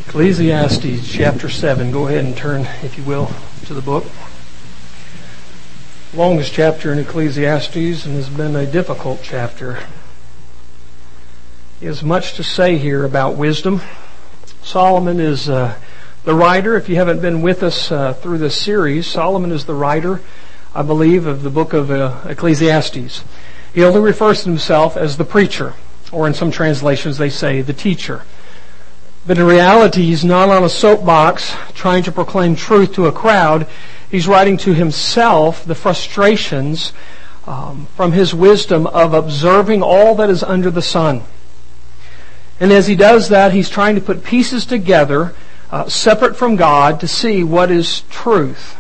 Ecclesiastes chapter 7. Go ahead and turn, if you will, to the book. Longest chapter in Ecclesiastes and has been a difficult chapter. He has much to say here about wisdom. Solomon is the writer. If you haven't been with us through this series, Solomon is the writer, I believe, of the book of Ecclesiastes. He only refers to himself as the preacher, or in some translations they say the teacher. But in reality, he's not on a soapbox trying to proclaim truth to a crowd. He's writing to himself the frustrations from his wisdom of observing all that is under the sun. And as he does that, he's trying to put pieces together, separate from God, to see what is truth.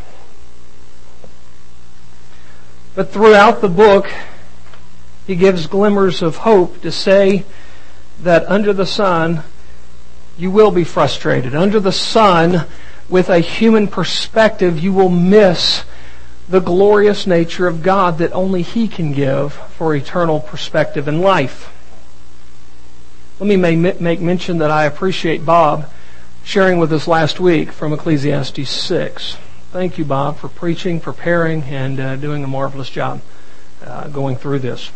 But throughout the book, he gives glimmers of hope to say that under the sun, you will be frustrated. Under the sun, with a human perspective, you will miss the glorious nature of God that only He can give for eternal perspective in life. Let me make mention that I appreciate Bob sharing with us last week from Ecclesiastes 6. Thank you, Bob, for preaching, preparing, and doing a marvelous job going through this.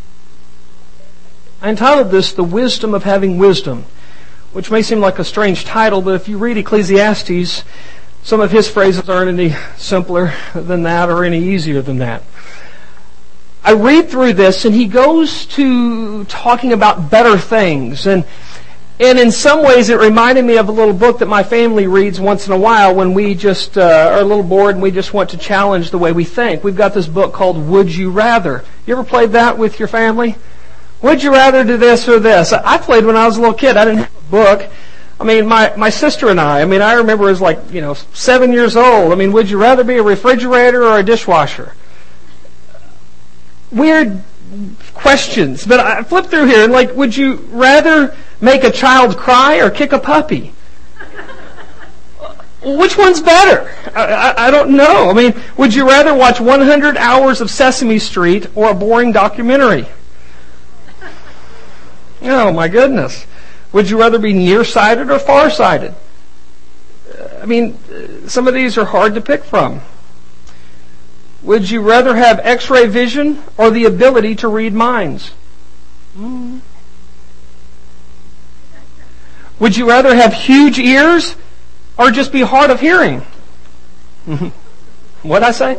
I entitled this, The Wisdom of Having Wisdom, which may seem like a strange title, but if you read Ecclesiastes, some of his phrases aren't any simpler than that or any easier than that. I read through this, and he goes to talking about better things. And in some ways, it reminded me of a little book that my family reads once in a while when we just are a little bored and we just want to challenge the way we think. We've got this book called Would You Rather. You ever played that with your family? Would you rather do this or this? I played when I was a little kid. I didn't have a book. I mean, my sister and I remember as 7 years old. Would you rather be a refrigerator or a dishwasher? Weird questions. But I flipped through here and would you rather make a child cry or kick a puppy? Which one's better? I don't know. Would you rather watch 100 hours of Sesame Street or a boring documentary? Oh, my goodness. Would you rather be nearsighted or farsighted? Some of these are hard to pick from. Would you rather have X-ray vision or the ability to read minds? Would you rather have huge ears or just be hard of hearing? What'd I say?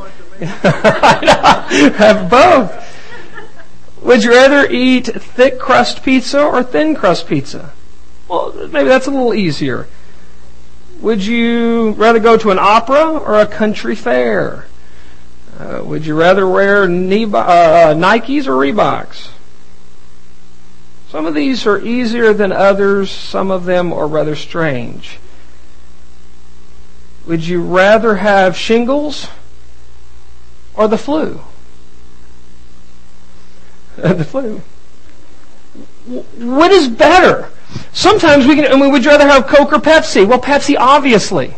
Have both. Would you rather eat thick crust pizza or thin crust pizza? Well, maybe that's a little easier. Would you rather go to an opera or a country fair? Would you rather wear Nikes or Reeboks? Some of these are easier than others. Some of them are rather strange. Would you rather have shingles or the flu? The flu. What is better? Sometimes would you rather have Coke or Pepsi? Well, Pepsi, obviously.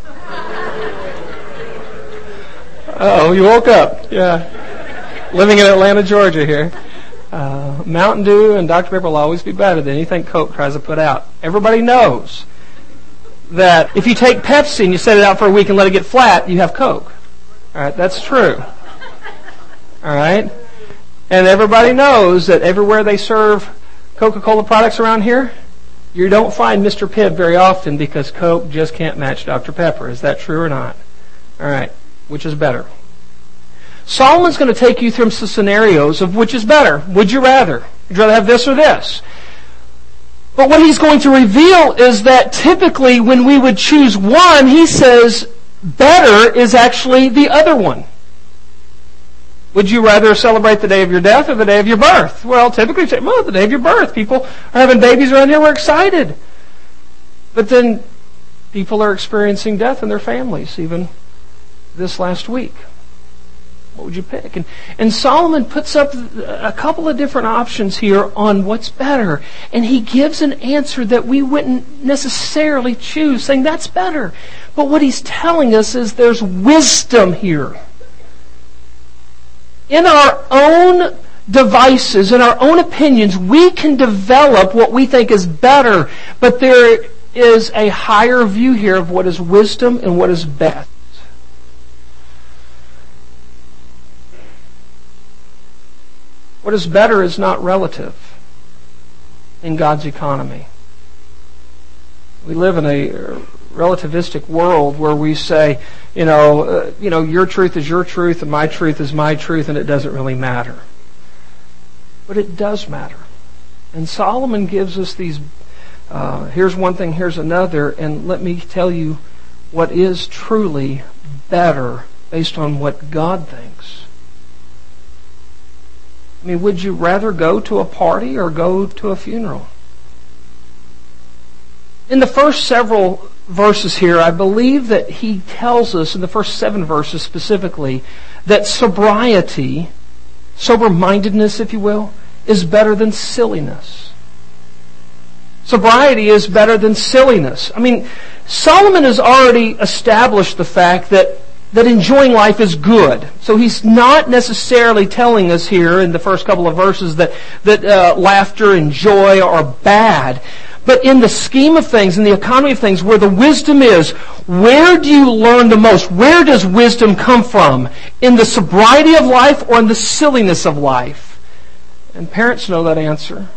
Oh, you woke up. Yeah. Living in Atlanta, Georgia here. Mountain Dew and Dr. Pepper will always be better than anything Coke tries to put out. Everybody knows that if you take Pepsi and you set it out for a week and let it get flat, you have Coke. All right, that's true. All right? And everybody knows that everywhere they serve Coca-Cola products around here, you don't find Mr. Pibb very often because Coke just can't match Dr. Pepper. Is that true or not? All right. Which is better? Solomon's going to take you through some scenarios of which is better. Would you rather? Would you rather have this or this? But what he's going to reveal is that typically when we would choose one, he says better is actually the other one. Would you rather celebrate the day of your death or the day of your birth? Well, typically, the day of your birth. People are having babies around here. We're excited. But then people are experiencing death in their families, even this last week. What would you pick? And Solomon puts up a couple of different options here on what's better. And he gives an answer that we wouldn't necessarily choose, saying that's better. But what he's telling us is there's wisdom here. In our own devices, in our own opinions, we can develop what we think is better, but there is a higher view here of what is wisdom and what is best. What is better is not relative in God's economy. We live in a relativistic world where we say, your truth is your truth and my truth is my truth, and it doesn't really matter. But it does matter. And Solomon gives us these, here's one thing, here's another, and let me tell you what is truly better based on what God thinks. I mean, would you rather go to a party or go to a funeral? In the first several verses here, I believe that he tells us, in the first 7 verses specifically, that sobriety, sober-mindedness, if you will, is better than silliness. Sobriety is better than silliness. I mean, Solomon has already established the fact that enjoying life is good. So he's not necessarily telling us here in the first couple of verses that laughter and joy are bad. But in the scheme of things, in the economy of things, where the wisdom is, where do you learn the most? Where does wisdom come from? In the sobriety of life or in the silliness of life? And parents know that answer.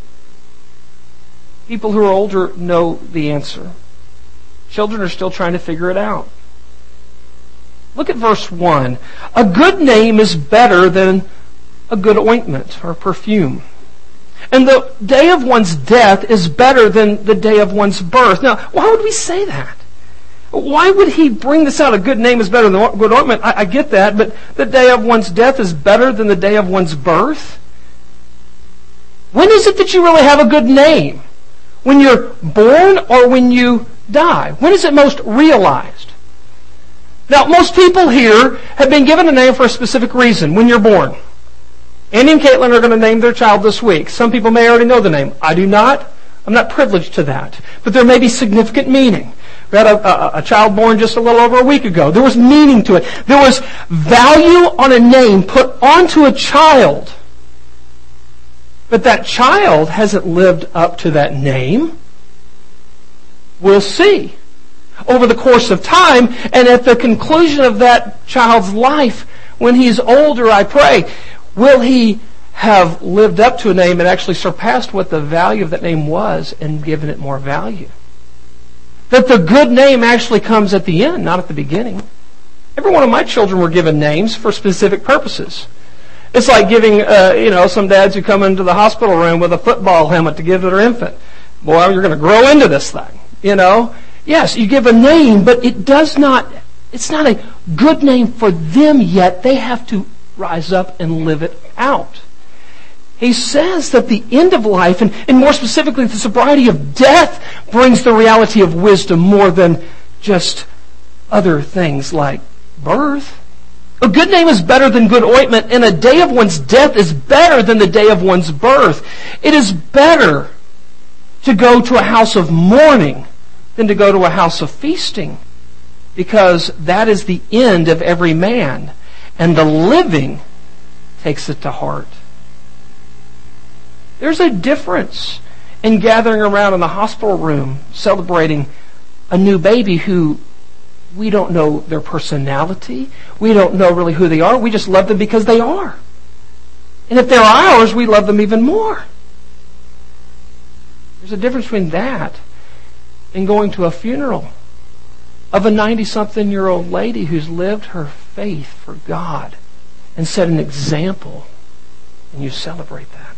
People who are older know the answer. Children are still trying to figure it out. Look at verse 1. A good name is better than a good ointment or perfume. And the day of one's death is better than the day of one's birth. Now, why would we say that? Why would he bring this out? A good name is better than a good ointment. I get that, but the day of one's death is better than the day of one's birth? When is it that you really have a good name? When you're born or when you die? When is it most realized? Now, most people here have been given a name for a specific reason. When you're born. Andy and Caitlin are going to name their child this week. Some people may already know the name. I do not. I'm not privileged to that. But there may be significant meaning. We had a child born just a little over a week ago. There was meaning to it. There was value on a name put onto a child. But that child hasn't lived up to that name. We'll see. Over the course of time, and at the conclusion of that child's life, when he's older, I pray, will he have lived up to a name and actually surpassed what the value of that name was and given it more value? That the good name actually comes at the end, not at the beginning. Every one of my children were given names for specific purposes. It's like giving, some dads who come into the hospital room with a football helmet to give to their infant. Boy, you're going to grow into this thing, Yes, you give a name, but it's not a good name for them yet. They have to rise up and live it out. He says that the end of life, and more specifically the sobriety of death, brings the reality of wisdom more than just other things like birth. A good name is better than good ointment, and a day of one's death is better than the day of one's birth. It is better to go to a house of mourning than to go to a house of feasting, because that is the end of every man, and the living takes it to heart. There's a difference in gathering around in the hospital room celebrating a new baby who we don't know their personality. We don't know really who they are. We just love them because they are. And if they're ours, we love them even more. There's a difference between that and going to a funeral of a 90-something-year-old lady who's lived her faith for God and set an example, and you celebrate that.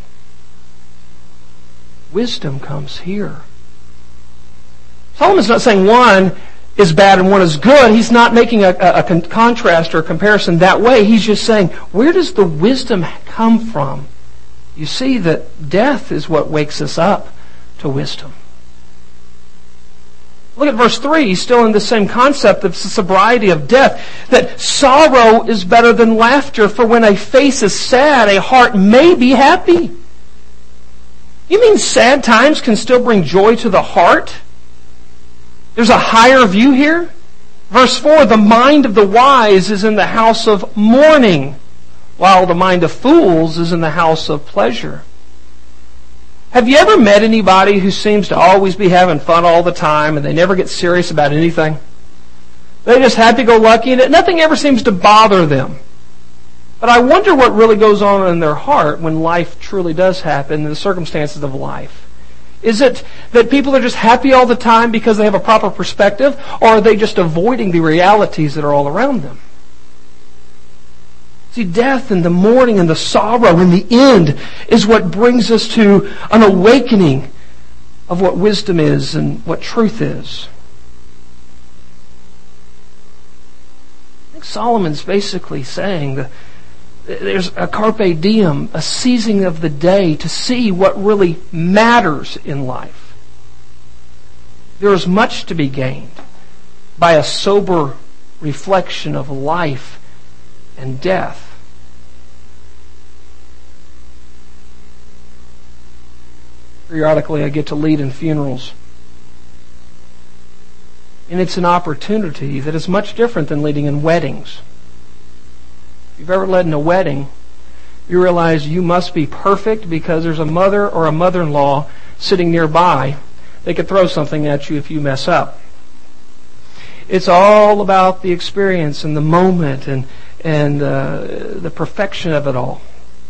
Wisdom comes here. Solomon's not saying one is bad and one is good. He's not making a contrast or a comparison that way. He's just saying, where does the wisdom come from? You see that death is what wakes us up to wisdom. Look at verse 3. He's still in the same concept of sobriety of death. That sorrow is better than laughter, for when a face is sad, a heart may be happy. You mean sad times can still bring joy to the heart? There's a higher view here. Verse 4, the mind of the wise is in the house of mourning, while the mind of fools is in the house of pleasure. Have you ever met anybody who seems to always be having fun all the time and they never get serious about anything? They're just happy-go-lucky and nothing ever seems to bother them. But I wonder what really goes on in their heart when life truly does happen, the circumstances of life. Is it that people are just happy all the time because they have a proper perspective, or are they just avoiding the realities that are all around them? See, death and the mourning and the sorrow in the end is what brings us to an awakening of what wisdom is and what truth is. I think Solomon's basically saying that there's a carpe diem, a seizing of the day to see what really matters in life. There is much to be gained by a sober reflection of life and death. Periodically, I get to lead in funerals. And it's an opportunity that is much different than leading in weddings. If you've ever led in a wedding, you realize you must be perfect because there's a mother or a mother-in-law sitting nearby. They could throw something at you if you mess up. It's all about the experience and the moment and the perfection of it all.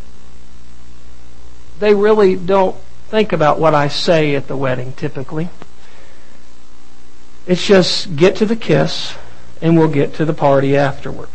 They really don't think about what I say at the wedding, typically. It's just get to the kiss and we'll get to the party afterwards.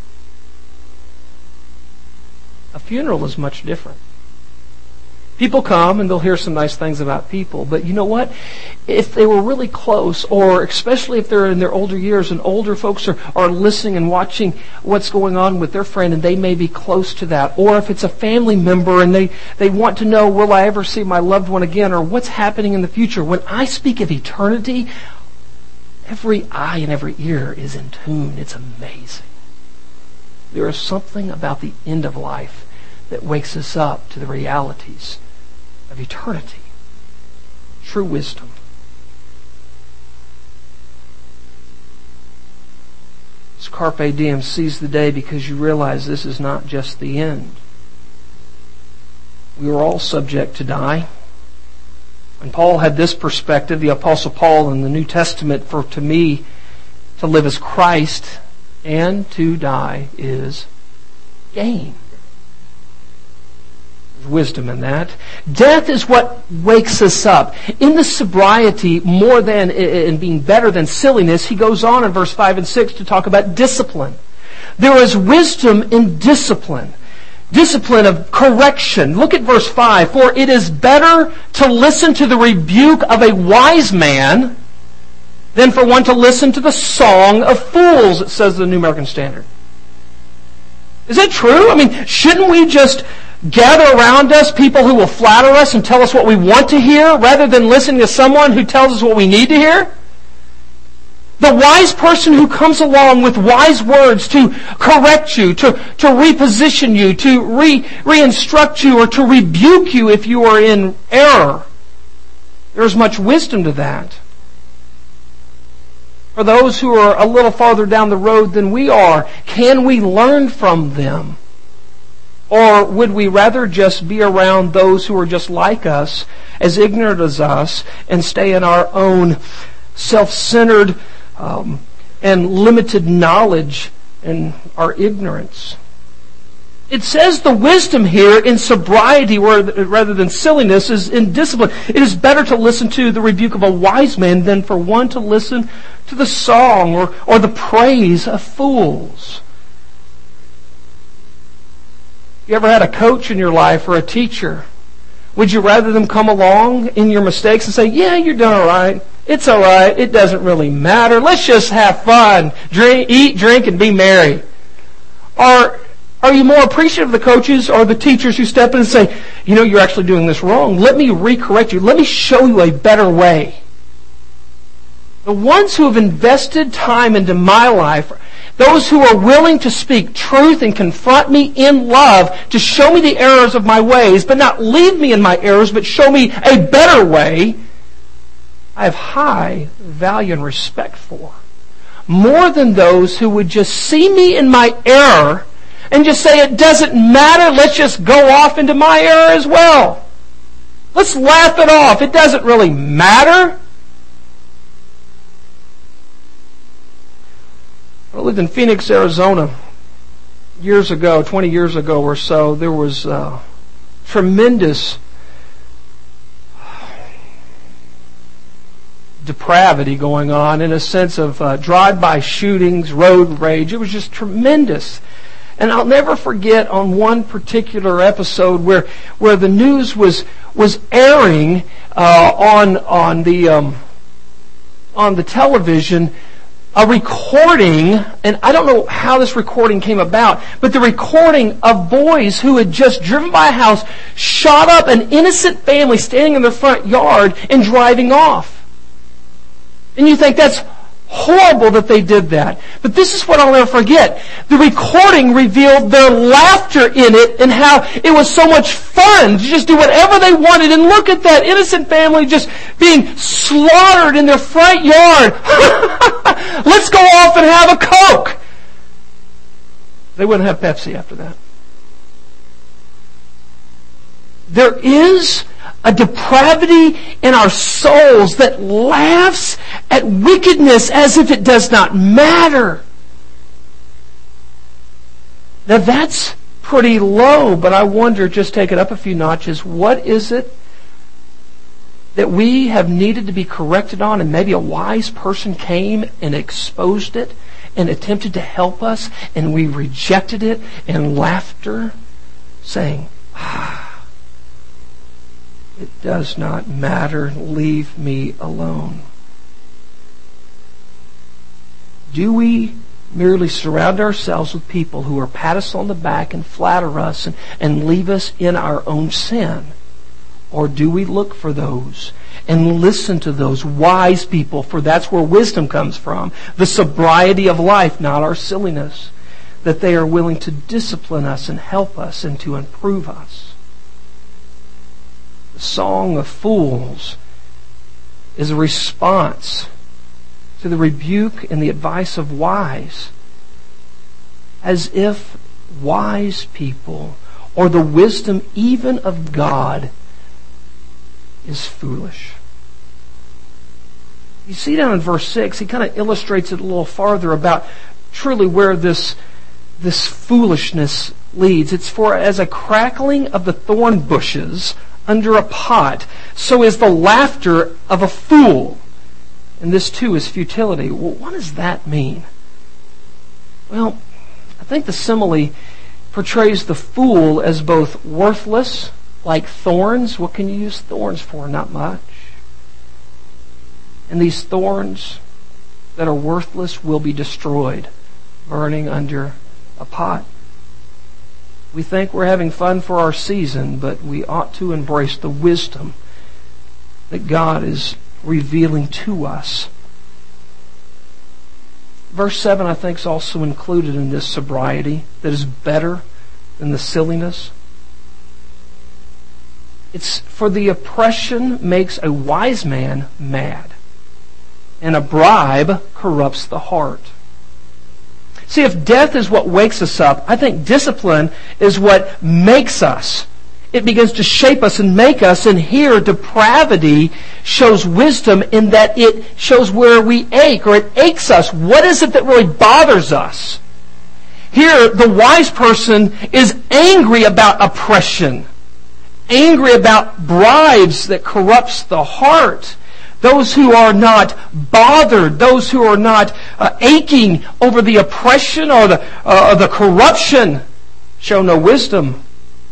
A funeral is much different. People come and they'll hear some nice things about people, but you know what? If they were really close, or especially if they're in their older years and older folks are listening and watching what's going on with their friend and they may be close to that, or if it's a family member and they want to know, will I ever see my loved one again, or what's happening in the future? When I speak of eternity, every eye and every ear is in tune. It's amazing. There is something about the end of life that wakes us up to the realities of eternity. True wisdom. This carpe diem, seize the day because you realize this is not just the end. We are all subject to die. And Paul had this perspective, the Apostle Paul in the New Testament, for to me, to live as Christ and to die is gain. There's wisdom in that. Death is what wakes us up. In the sobriety, more than in being better than silliness, he goes on in verse 5 and 6 to talk about discipline. There is wisdom in discipline. Discipline of correction. Look at verse 5. For it is better to listen to the rebuke of a wise man than for one to listen to the song of fools, it says in the New American Standard. Is that true? I mean, shouldn't we just gather around us people who will flatter us and tell us what we want to hear rather than listening to someone who tells us what we need to hear? The wise person who comes along with wise words to correct you, to reposition you, to re-instruct you, or to rebuke you if you are in error. There is much wisdom to that. For those who are a little farther down the road than we are, can we learn from them? Or would we rather just be around those who are just like us, as ignorant as us, and stay in our own self-centered and limited knowledge and our ignorance? It says the wisdom here in sobriety rather than silliness is in discipline. It is better to listen to the rebuke of a wise man than for one to listen to the song or the praise of fools. You ever had a coach in your life or a teacher? Would you rather them come along in your mistakes and say, yeah, you're doing all right. It's all right. It doesn't really matter. Let's just have fun. Eat, drink, and be merry. Or are you more appreciative of the coaches or the teachers who step in and say, you know, you're actually doing this wrong. Let me recorrect you. Let me show you a better way. The ones who have invested time into my life, those who are willing to speak truth and confront me in love, to show me the errors of my ways, but not leave me in my errors, but show me a better way, I have high value and respect for. More than those who would just see me in my error and just say, it doesn't matter, let's just go off into my error as well. Let's laugh it off. It doesn't really matter. I lived in Phoenix, Arizona years ago, 20 years ago or so. There was tremendous depravity going on, in a sense of drive-by shootings, road rage. It was just tremendous. And I'll never forget on one particular episode where the news was airing on the television, a recording, and I don't know how this recording came about, but the recording of boys who had just driven by a house, shot up an innocent family standing in their front yard and driving off. And you think that's horrible that they did that. But this is what I'll never forget. The recording revealed their laughter in it and how it was so much fun to just do whatever they wanted. And look at that innocent family just being slaughtered in their front yard. Let's go off and have a Coke. They wouldn't have Pepsi after that. There is a depravity in our souls that laughs at wickedness as if it does not matter. Now that's pretty low, but I wonder, just take it up a few notches, what is it that we have needed to be corrected on, and maybe a wise person came and exposed it and attempted to help us, and we rejected it in laughter, saying, it does not matter. Leave me alone. Do we merely surround ourselves with people who are pat us on the back and flatter us and leave us in our own sin? Or do we look for those and listen to those wise people? For that's where wisdom comes from. The sobriety of life, not our silliness. That they are willing to discipline us and help us and to improve us. Song of Fools is a response to the rebuke and the advice of wise, as if wise people or the wisdom even of God is foolish. You see down in verse 6, he kind of illustrates it a little farther about truly where this foolishness leads. It's for as a crackling of the thorn bushes under a pot, so is the laughter of a fool. And this too is futility. Well, what does that mean? Well, I think the simile portrays the fool as both worthless, like thorns. What can you use thorns for? Not much. And these thorns that are worthless will be destroyed, burning under a pot. We think we're having fun for our season, but we ought to embrace the wisdom that God is revealing to us. Verse 7, I think, is also included in this sobriety that is better than the silliness. It's for the oppression makes a wise man mad, and a bribe corrupts the heart. See, if death is what wakes us up, I think discipline is what makes us. It begins to shape us and make us. And here, depravity shows wisdom in that it shows where we ache, or it aches us. What is it that really bothers us? Here, the wise person is angry about oppression, angry about bribes that corrupts the heart. Those who are not bothered, those who are not aching over the oppression or the corruption, show no wisdom.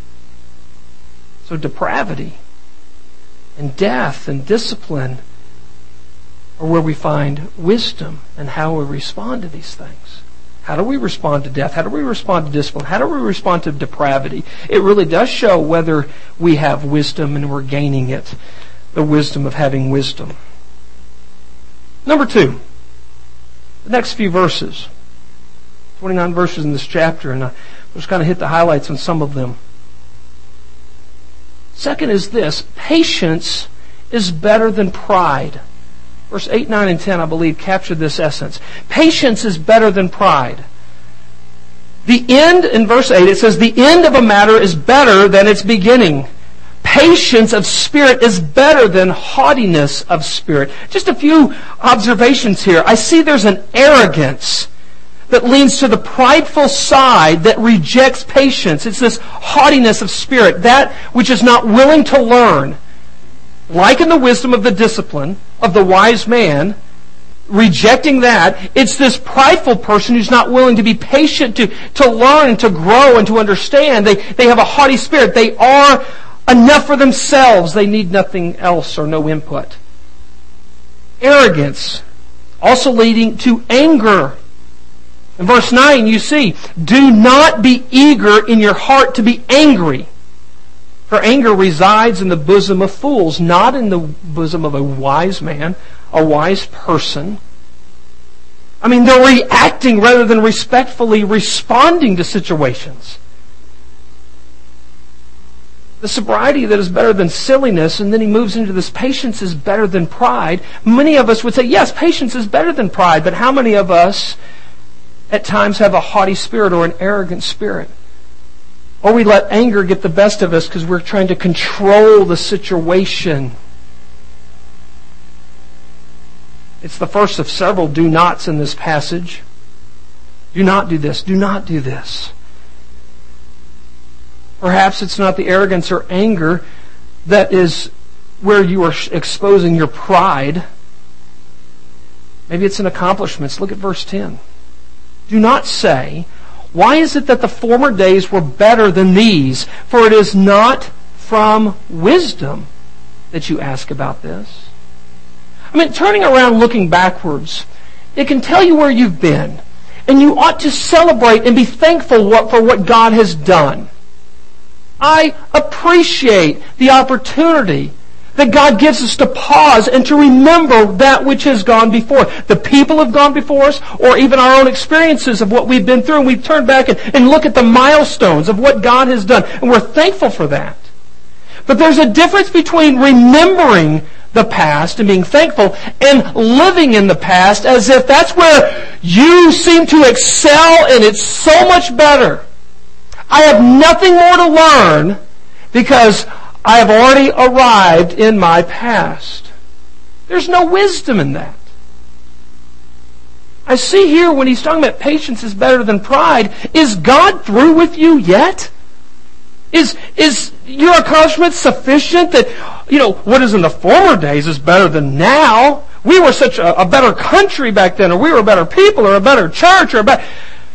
So depravity and death and discipline are where we find wisdom and how we respond to these things. How do we respond to death? How do we respond to discipline? How do we respond to depravity? It really does show whether we have wisdom and we're gaining it. The wisdom of having wisdom. Number 2, the next few verses, 29 verses in this chapter, and I'll just kind of hit the highlights on some of them. Second is this: patience is better than pride. Verse 8, 9, and 10, I believe, capture this essence. Patience is better than pride. The end, in verse 8, it says, the end of a matter is better than its beginning. patience of spirit is better than haughtiness of spirit. Just a few observations here. I see there's an arrogance that leans to the prideful side that rejects patience. It's this haughtiness of spirit, that which is not willing to learn. Like in the wisdom of the discipline of the wise man, rejecting that, it's this prideful person who's not willing to be patient to learn and to grow and to understand. They have a haughty spirit. They are enough for themselves. They need nothing else or no input. Arrogance, also leading to anger. In verse 9 you see, do not be eager in your heart to be angry. For anger resides in the bosom of fools, not in the bosom of a wise man, a wise person. I mean, they're reacting rather than respectfully responding to situations. The sobriety that is better than silliness, and then he moves into this patience is better than pride. Many of us would say, yes, patience is better than pride, but how many of us at times have a haughty spirit or an arrogant spirit? Or we let anger get the best of us because we're trying to control the situation. It's the first of several do nots in this passage. Do not do this. Do not do this. Perhaps it's not the arrogance or anger that is where you are exposing your pride. Maybe it's in accomplishments. Look at verse 10. Do not say, why is it that the former days were better than these? For it is not from wisdom that you ask about this. I mean, turning around looking backwards, it can tell you where you've been. And you ought to celebrate and be thankful for what God has done. I appreciate the opportunity that God gives us to pause and to remember that which has gone before. The people have gone before us, or even our own experiences of what we've been through, and we turn back and look at the milestones of what God has done, and we're thankful for that. But there's a difference between remembering the past and being thankful and living in the past as if that's where you seem to excel and it's so much better. I have nothing more to learn because I have already arrived in my past. There's no wisdom in that. I see here when he's talking about patience is better than pride, is God through with you yet? Is your accomplishment sufficient that, what is in the former days is better than now? We were such a better country back then, or we were better people, or a better church, or a better...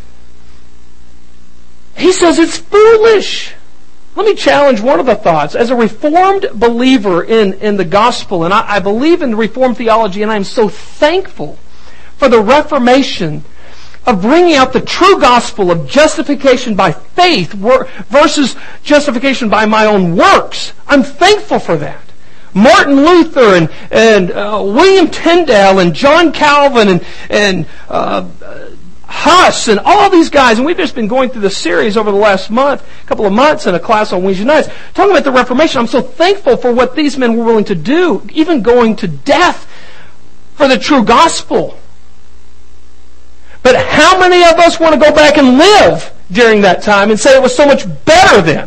He says it's foolish. Let me challenge one of the thoughts. As a Reformed believer in the gospel, and I believe in Reformed theology, and I'm so thankful for the Reformation of bringing out the true gospel of justification by faith versus justification by my own works. I'm thankful for that. Martin Luther and William Tyndale and John Calvin and Huss and all these guys, and we've just been going through this series over the last couple of months in a class on Wednesday nights, talking about the Reformation. I'm so thankful for what these men were willing to do, even going to death for the true gospel. But how many of us want to go back and live during that time and say it was so much better then?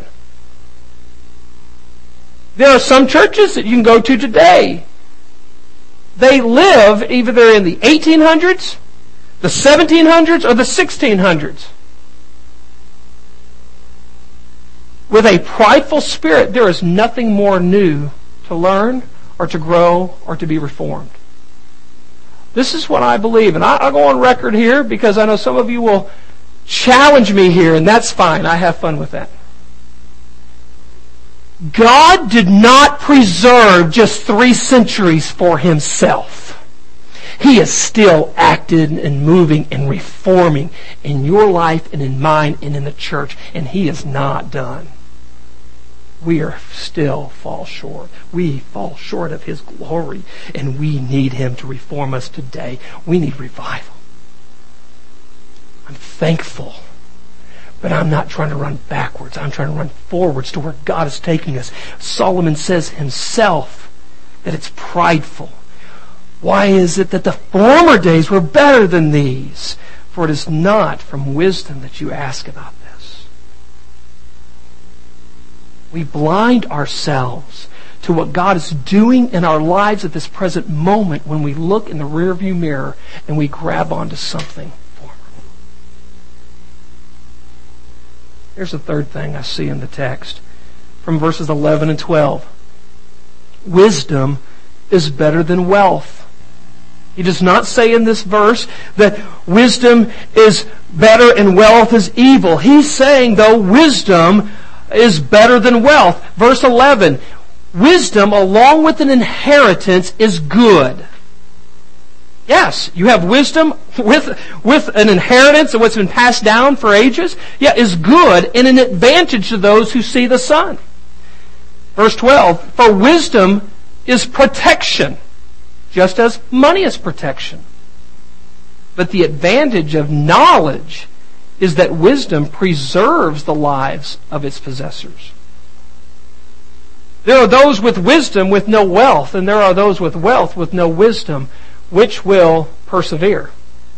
There are some churches that you can go to today. They live either in the 1800s, the 1700s, or the 1600s. With a prideful spirit, there is nothing more new to learn or to grow or to be reformed. This is what I believe, and I'll go on record here because I know some of you will challenge me here, and that's fine. I have fun with that. God did not preserve just 3 centuries for Himself. He is still acting and moving and reforming in your life and in mine and in the church, and He is not done. We are still fall short. We fall short of His glory, and we need Him to reform us today. We need revival. I'm thankful, but I'm not trying to run backwards. I'm trying to run forwards to where God is taking us. Solomon says himself that it's prideful. Why is it that the former days were better than these? For it is not from wisdom that you ask about this. We blind ourselves to what God is doing in our lives at this present moment when we look in the rearview mirror and we grab onto something former. Here's the third thing I see in the text from verses 11 and 12. Wisdom is better than wealth. He does not say in this verse that wisdom is better and wealth is evil. He's saying, though, wisdom is better than wealth. Verse 11, wisdom along with an inheritance is good. Yes, you have wisdom with an inheritance and what's been passed down for ages. Yeah, is good and an advantage to those who see the sun. Verse 12, for wisdom is protection, just as money is protection. But the advantage of knowledge is that wisdom preserves the lives of its possessors. There are those with wisdom with no wealth, and there are those with wealth with no wisdom. Which will persevere?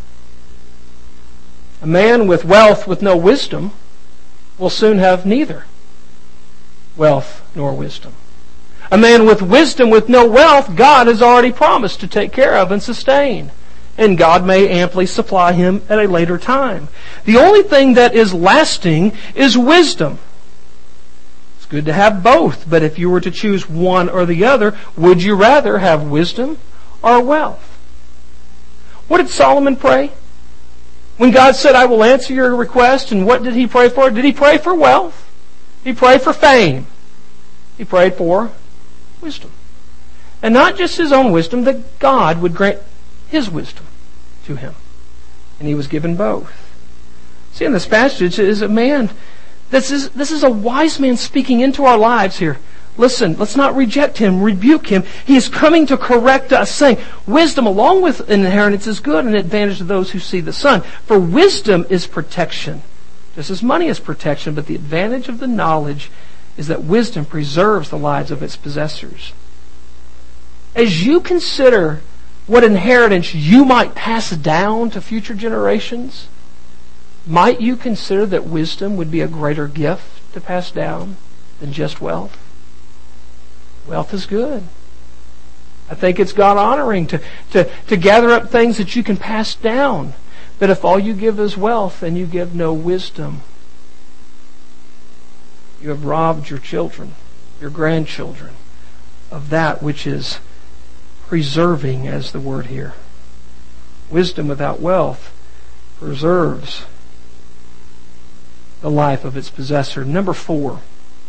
A man with wealth with no wisdom will soon have neither wealth nor wisdom. A man with wisdom with no wealth, God has already promised to take care of and sustain. And God may amply supply him at a later time. The only thing that is lasting is wisdom. It's good to have both, but if you were to choose one or the other, would you rather have wisdom or wealth? What did Solomon pray? When God said, I will answer your request, and what did he pray for? Did he pray for wealth? He prayed for fame. He prayed for wisdom. And not just his own wisdom, that God would grant his wisdom to him. And he was given both. See, in this passage is a man, this is a wise man speaking into our lives here. Listen, let's not reject him, rebuke him. He is coming to correct us, saying, wisdom along with an inheritance is good and an advantage to those who see the sun. For wisdom is protection, just as money is protection, but the advantage of the knowledge is that wisdom preserves the lives of its possessors. As you consider what inheritance you might pass down to future generations, might you consider that wisdom would be a greater gift to pass down than just wealth? Wealth is good. I think it's God-honoring to gather up things that you can pass down. But if all you give is wealth and you give no wisdom, you have robbed your children, your grandchildren, of that which is preserving, as the word here. Wisdom without wealth preserves the life of its possessor. Number 4.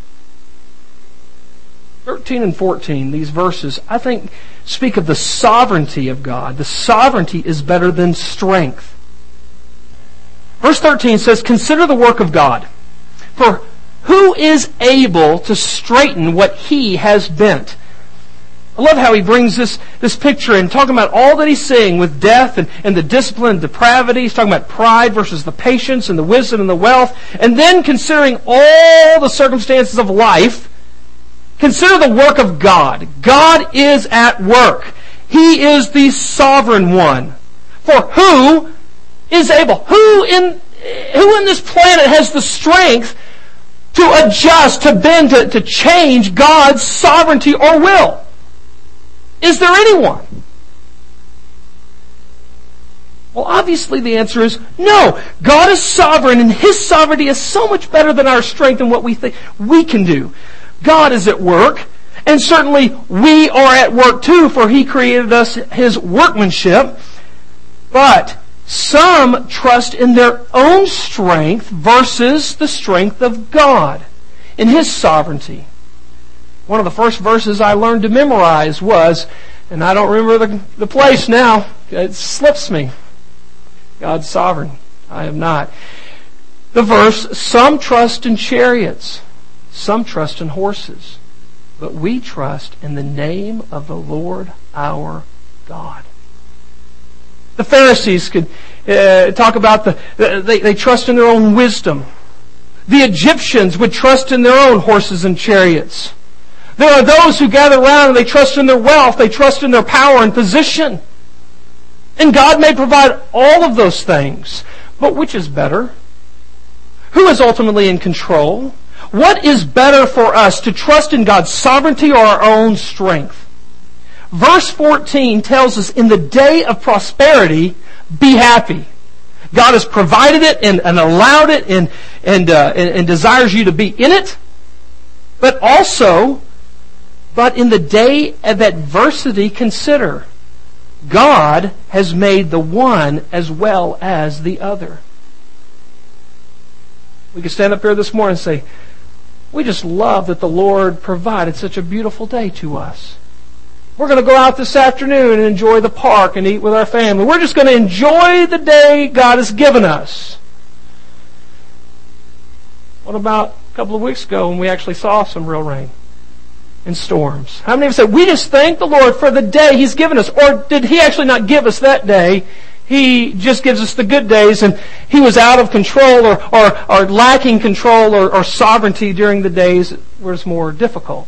13 and 14, these verses, I think, speak of the sovereignty of God. The sovereignty is better than strength. Verse 13 says, consider the work of God. For who is able to straighten what he has bent? I love how he brings this picture in, talking about all that he's seeing with death and the discipline and depravity. He's talking about pride versus the patience and the wisdom and the wealth. And then considering all the circumstances of life, consider the work of God. God is at work. He is the sovereign one. For who is able? Who in this planet has the strength to adjust, to bend, to change God's sovereignty or will? Is there anyone? Well, obviously the answer is no. God is sovereign, and His sovereignty is so much better than our strength and what we think we can do. God is at work, and certainly we are at work too, for He created us His workmanship. But some trust in their own strength versus the strength of God in His sovereignty. One of the first verses I learned to memorize was, and I don't remember the place now, it slips me. God's sovereign. I am not. The verse, some trust in chariots, some trust in horses, but we trust in the name of the Lord our God. The Pharisees could talk about they trust in their own wisdom. The Egyptians would trust in their own horses and chariots. There are those who gather around and they trust in their wealth, they trust in their power and position. And God may provide all of those things. But which is better? Who is ultimately in control? What is better for us, to trust in God's sovereignty or our own strength? Verse 14 tells us, in the day of prosperity, be happy. God has provided it and allowed it and desires you to be in it. But in the day of adversity, consider, God has made the one as well as the other. We could stand up here this morning and say, we just love that the Lord provided such a beautiful day to us. We're going to go out this afternoon and enjoy the park and eat with our family. We're just going to enjoy the day God has given us. What about a couple of weeks ago when we actually saw some real rain and storms? How many of us said, we just thank the Lord for the day He's given us? Or did He actually not give us that day? He just gives us the good days, and He was out of control or lacking control or sovereignty during the days that was more difficult.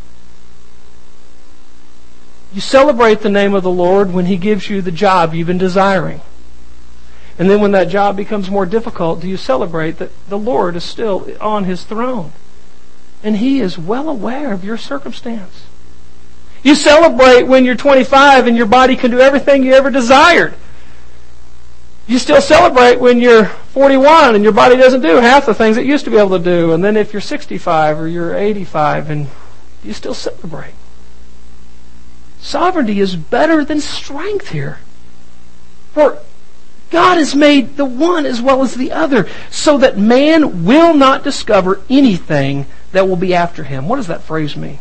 You celebrate the name of the Lord when He gives you the job you've been desiring. And then when that job becomes more difficult, do you celebrate that the Lord is still on His throne? And He is well aware of your circumstance. You celebrate when you're 25 and your body can do everything you ever desired. You still celebrate when you're 41 and your body doesn't do half the things it used to be able to do. And then if you're 65 or you're 85, and you still celebrate. Sovereignty is better than strength here. For God has made the one as well as the other, so that man will not discover anything that will be after him. What does that phrase mean?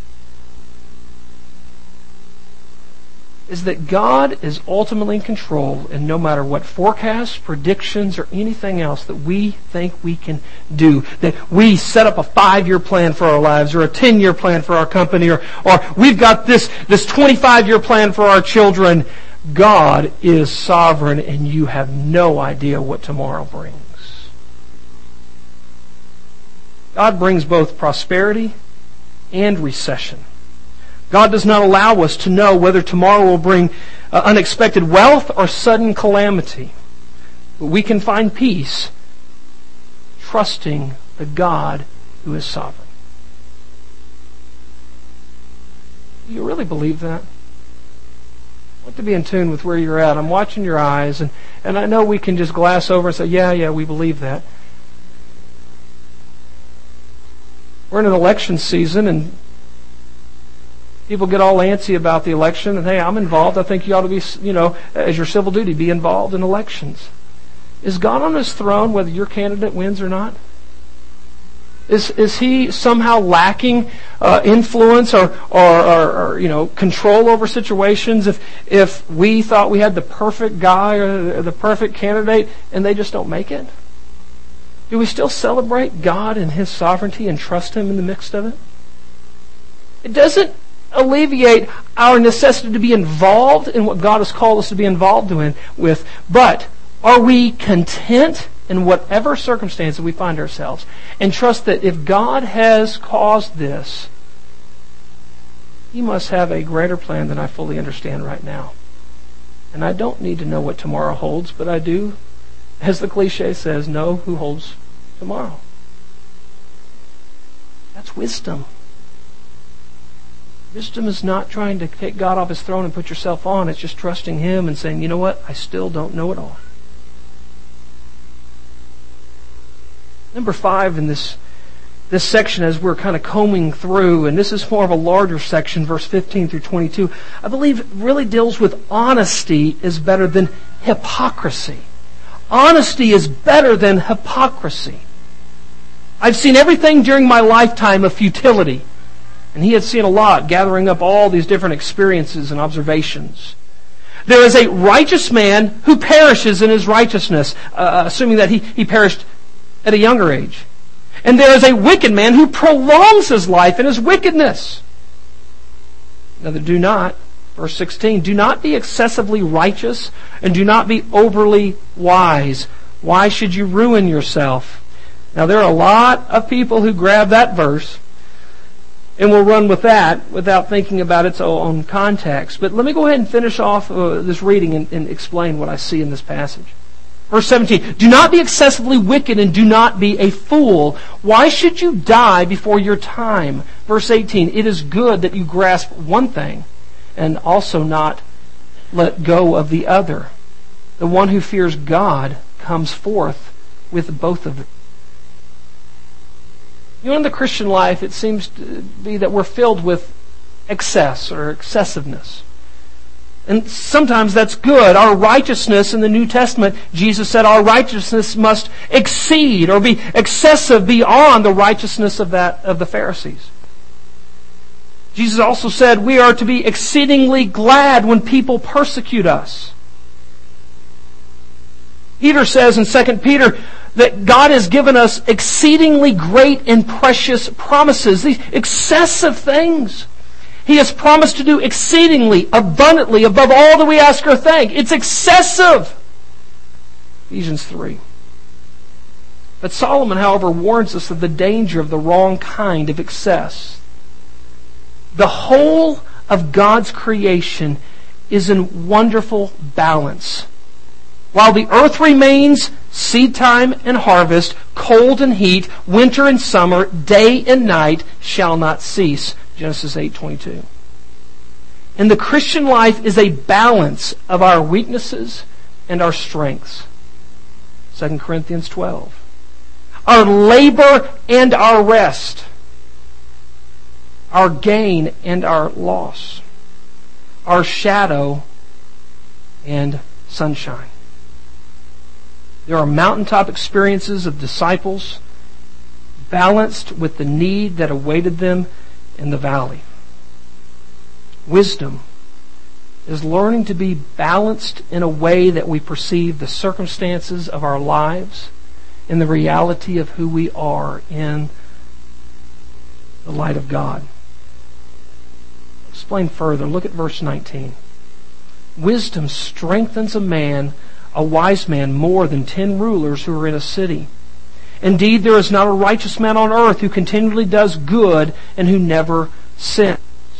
Is that God is ultimately in control, and no matter what forecasts, predictions, or anything else that we think we can do, that we set up a 5-year plan for our lives, or a 10-year plan for our company, or we've got this 25-year plan for our children. God is sovereign, and you have no idea what tomorrow brings. God brings both prosperity and recession. God does not allow us to know whether tomorrow will bring unexpected wealth or sudden calamity. But we can find peace trusting the God who is sovereign. Do you really believe that? I want to be in tune with where you're at. I'm watching your eyes, and I know we can just glass over and say, yeah, we believe that. We're in an election season, and people get all antsy about the election, and hey, I'm involved. I think you ought to be, as your civil duty, be involved in elections. Is God on His throne whether your candidate wins or not? Is He somehow lacking influence or control over situations if we thought we had the perfect guy or the perfect candidate and they just don't make it? Do we still celebrate God and His sovereignty and trust Him in the midst of it? It doesn't alleviate our necessity to be involved in what God has called us to be involved with, but are we content in whatever circumstance that we find ourselves, and trust that if God has caused this, He must have a greater plan than I fully understand right now. And I don't need to know what tomorrow holds, but I do, as the cliche says, know who holds tomorrow. That's wisdom. Wisdom is not trying to take God off His throne and put yourself on. It's just trusting Him and saying, you know what? I still don't know it all. Number 5 in this section, as we're kind of combing through, and this is more of a larger section, verse 15 through 22, I believe really deals with honesty is better than hypocrisy. Honesty is better than hypocrisy. I've seen everything during my lifetime of futility. And he had seen a lot, gathering up all these different experiences and observations. There is a righteous man who perishes in his righteousness, assuming that he perished at a younger age. And there is a wicked man who prolongs his life in his wickedness. Now, do not, verse 16, do not be excessively righteous and do not be overly wise. Why should you ruin yourself? Now, there are a lot of people who grab that verse and we'll run with that without thinking about its own context. But let me go ahead and finish off this reading and explain what I see in this passage. Verse 17, do not be excessively wicked and do not be a fool. Why should you die before your time? Verse 18, it is good that you grasp one thing and also not let go of the other. The one who fears God comes forth with both of them. You know, in the Christian life, it seems to be that we're filled with excess or excessiveness. And sometimes that's good. Our righteousness in the New Testament, Jesus said our righteousness must exceed or be excessive beyond the righteousness of the Pharisees. Jesus also said we are to be exceedingly glad when people persecute us. Peter says in 2 Peter that God has given us exceedingly great and precious promises, these excessive things. He has promised to do exceedingly, abundantly, above all that we ask or think. It's excessive. Ephesians 3. But Solomon, however, warns us of the danger of the wrong kind of excess. The whole of God's creation is in wonderful balance. While the earth remains, seed time and harvest, cold and heat, winter and summer, day and night shall not cease. Genesis 8:22. And the Christian life is a balance of our weaknesses and our strengths. 2 Corinthians 12. Our labor and our rest. Our gain and our loss. Our shadow and sunshine. There are mountaintop experiences of disciples balanced with the need that awaited them in the valley. Wisdom is learning to be balanced in a way that we perceive the circumstances of our lives and the reality of who we are in the light of God. Explain further. Look at verse 19. Wisdom strengthens a wise man, more than 10 rulers who are in a city. Indeed, there is not a righteous man on earth who continually does good and who never sins.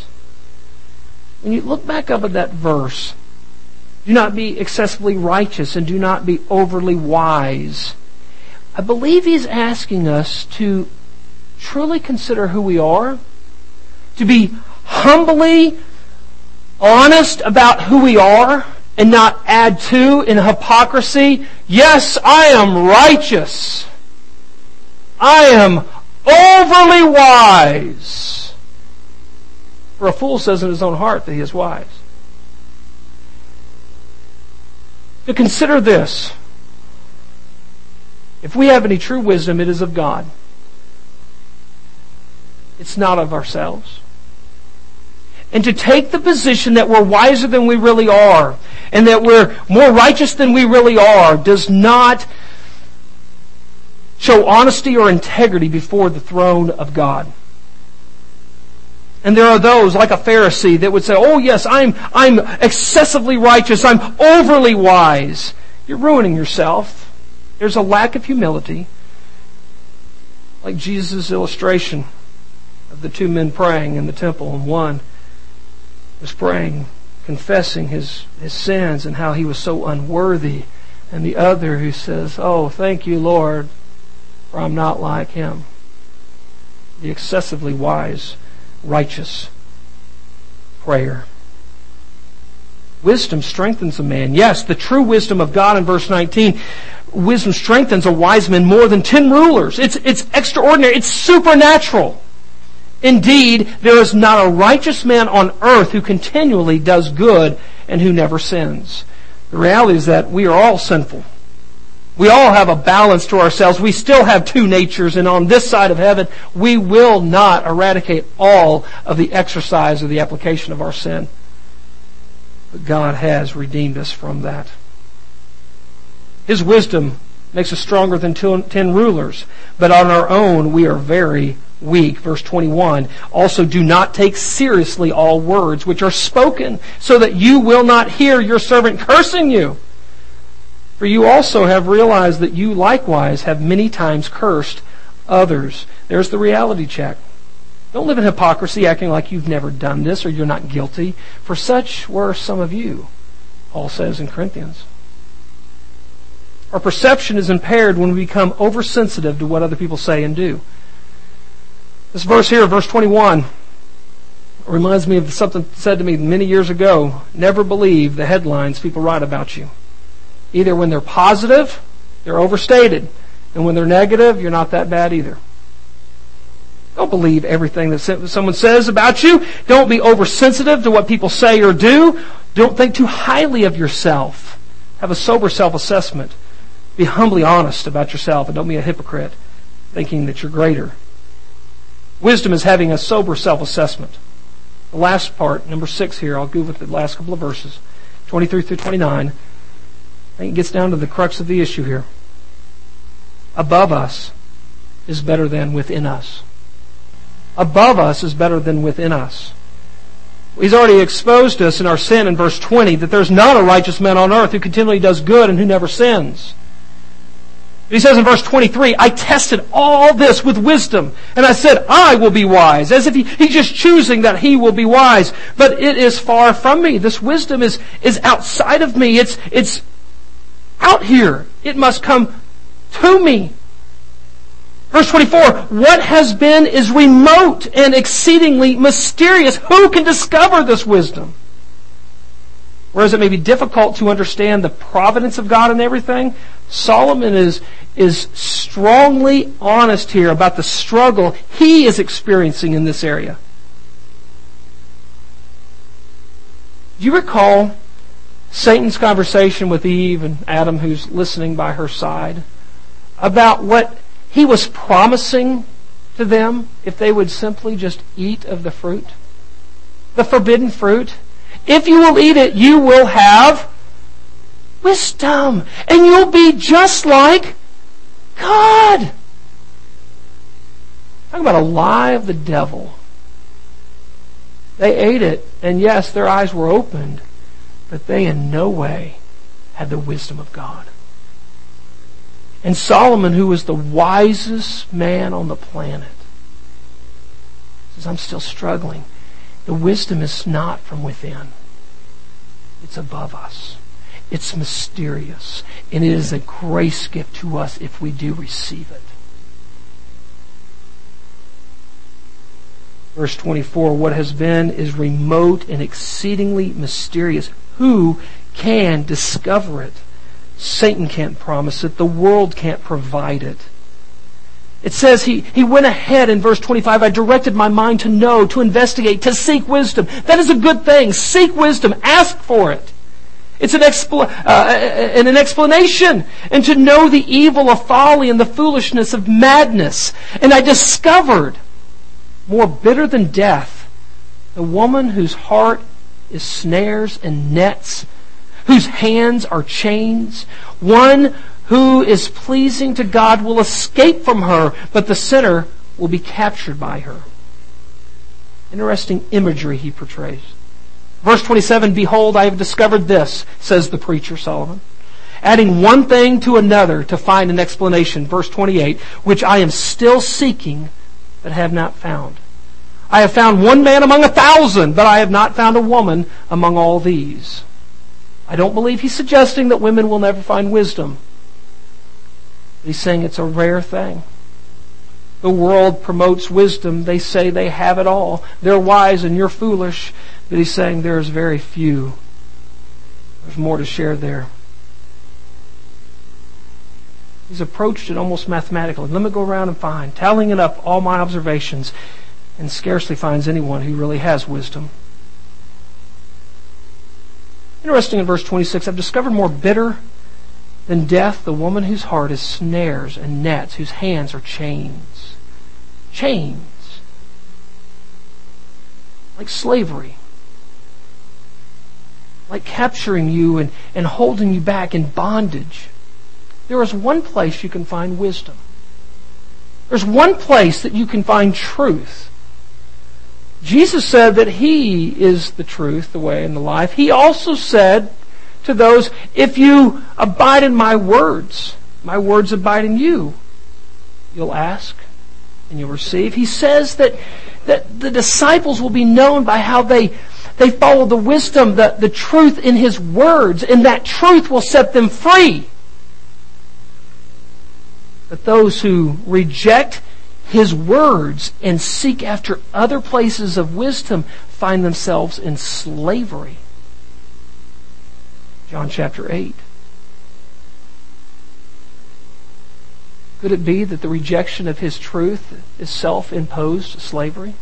When you look back up at that verse, do not be excessively righteous and do not be overly wise. I believe he's asking us to truly consider who we are, to be humbly honest about who we are, and not add to in hypocrisy, yes, I am righteous. I am overly wise. For a fool says in his own heart that he is wise. To consider this, if we have any true wisdom, it is of God. It's not of ourselves. And to take the position that we're wiser than we really are, and that we're more righteous than we really are, does not show honesty or integrity before the throne of God. And there are those, like a Pharisee, that would say, oh yes, I'm excessively righteous, I'm overly wise. You're ruining yourself. There's a lack of humility. Like Jesus' illustration of the 2 men praying in the temple, and one was praying, confessing his sins and how he was so unworthy. And the other who says, oh, thank you, Lord, for I'm not like him. The excessively wise, righteous prayer. Wisdom strengthens a man. Yes, the true wisdom of God in verse 19. Wisdom strengthens a wise man more than 10 rulers. It's extraordinary. It's supernatural. Indeed, there is not a righteous man on earth who continually does good and who never sins. The reality is that we are all sinful. We all have a balance to ourselves. We still have 2 natures, and on this side of heaven, we will not eradicate all of the exercise or the application of our sin. But God has redeemed us from that. His wisdom makes us stronger than 10 rulers, but on our own we are very weak. Verse 21, also do not take seriously all words which are spoken, so that you will not hear your servant cursing you. For you also have realized that you likewise have many times cursed others. There's the reality check. Don't live in hypocrisy, acting like you've never done this or you're not guilty. For such were some of you, Paul says in Corinthians. Our perception is impaired when we become oversensitive to what other people say and do. This verse here, verse 21, reminds me of something said to me many years ago. Never believe the headlines people write about you. Either when they're positive, they're overstated. And when they're negative, you're not that bad either. Don't believe everything that someone says about you. Don't be oversensitive to what people say or do. Don't think too highly of yourself. Have a sober self-assessment. Be humbly honest about yourself and don't be a hypocrite, thinking that you're greater. Wisdom is having a sober self-assessment. The last part, number 6 here, I'll go with the last couple of verses, 23 through 29. I think it gets down to the crux of the issue here. Above us is better than within us. Above us is better than within us. He's already exposed us in our sin in verse 20 that there's not a righteous man on earth who continually does good and who never sins. He says in verse 23, I tested all this with wisdom, and I said, I will be wise. As if he's just choosing that he will be wise. But it is far from me. This wisdom is outside of me. It's out here. It must come to me. Verse 24, what has been is remote and exceedingly mysterious. Who can discover this wisdom? Whereas it may be difficult to understand the providence of God in everything, Solomon is strongly honest here about the struggle he is experiencing in this area. Do you recall Satan's conversation with Eve and Adam, who's listening by her side, about what he was promising to them if they would simply just eat of the fruit? The forbidden fruit. If you will eat it, you will have wisdom. And you'll be just like God. Talk about a lie of the devil. They ate it, and yes, their eyes were opened, but they in no way had the wisdom of God. And Solomon, who was the wisest man on the planet, says, I'm still struggling. The wisdom is not from within. It's above us. It's mysterious. And it is a grace gift to us if we do receive it. Verse 24, what has been is remote and exceedingly mysterious. Who can discover it? Satan can't promise it. The world can't provide it. It says he went ahead in verse 25, I directed my mind to know, to investigate, to seek wisdom. That is a good thing. Seek wisdom. Ask for it. It's an explanation. And to know the evil of folly and the foolishness of madness. And I discovered, more bitter than death, the woman whose heart is snares and nets, whose hands are chains, one who is pleasing to God will escape from her, but the sinner will be captured by her. Interesting imagery he portrays. Verse 27, behold, I have discovered this, says the preacher Solomon, adding one thing to another to find an explanation. Verse 28, which I am still seeking, but have not found. I have found one man among 1,000, but I have not found a woman among all these. I don't believe he's suggesting that women will never find wisdom. He's saying it's a rare thing. The world promotes wisdom. They say they have it all. They're wise and you're foolish. But he's saying there's very few. There's more to share there. He's approached it almost mathematically. Let me go around and find, tallying it up, all my observations, and scarcely finds anyone who really has wisdom. Interesting in verse 26, I've discovered more bitter than death the woman whose heart is snares and nets, whose hands are chains. Chains. Like slavery. Like capturing you and holding you back in bondage. There is one place you can find wisdom. There's one place that you can find truth. Jesus said that He is the truth, the way, and the life. He also said to those, if you abide in my words abide in you, you'll ask and you'll receive. He says that the disciples will be known by how they follow the wisdom, the truth in His words, and that truth will set them free. But those who reject His words and seek after other places of wisdom find themselves in slavery. John chapter 8. Could it be that the rejection of His truth is self-imposed slavery?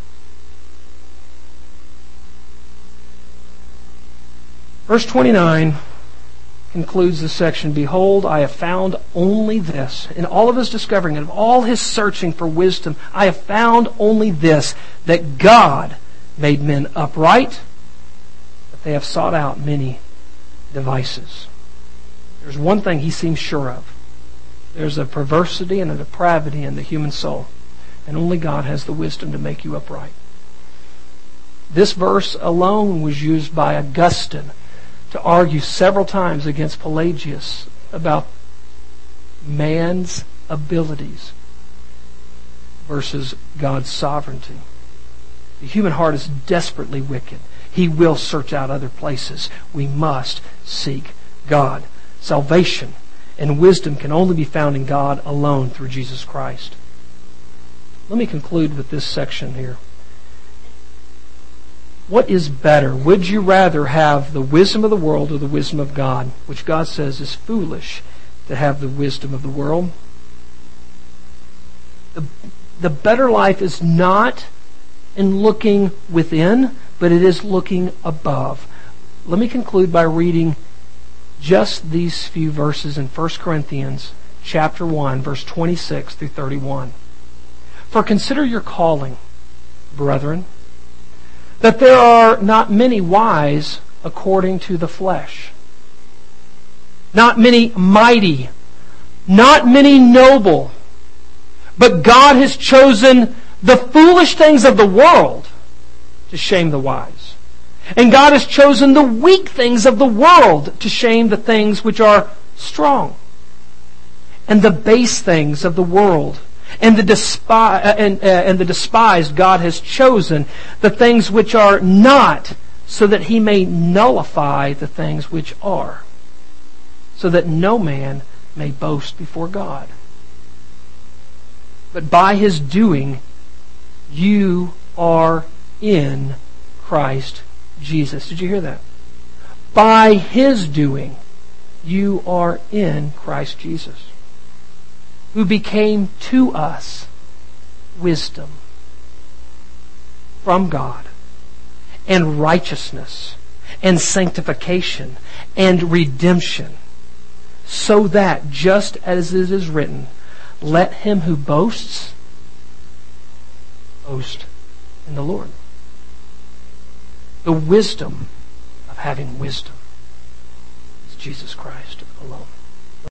Verse 29 concludes this section. Behold, I have found only this. In all of his discovering and of all his searching for wisdom, I have found only this, that God made men upright, but they have sought out many devices. There's one thing he seems sure of. There's a perversity and a depravity in the human soul, and only God has the wisdom to make you upright. This verse alone was used by Augustine to argue several times against Pelagius about man's abilities versus God's sovereignty. The human heart is desperately wicked. He will search out other places. We must seek God. Salvation and wisdom can only be found in God alone through Jesus Christ. Let me conclude with this section here. What is better? Would you rather have the wisdom of the world or the wisdom of God, which God says is foolish to have the wisdom of the world? The better life is not in looking within, but it is looking above. Let me conclude by reading just these few verses in 1 Corinthians chapter 1, verse 26 through 31. For consider your calling, brethren, that there are not many wise according to the flesh, not many mighty, not many noble, but God has chosen the foolish things of the world to shame the wise. And God has chosen the weak things of the world to shame the things which are strong. And the base things of the world and the despised God has chosen, the things which are not, so that He may nullify the things which are, so that no man may boast before God. But by His doing, you are in Christ Jesus. Did you hear that? By His doing, you are in Christ Jesus, who became to us wisdom from God, and righteousness, and sanctification, and redemption, so that, just as it is written, let him who boasts boast in the Lord. The wisdom of having wisdom is Jesus Christ alone.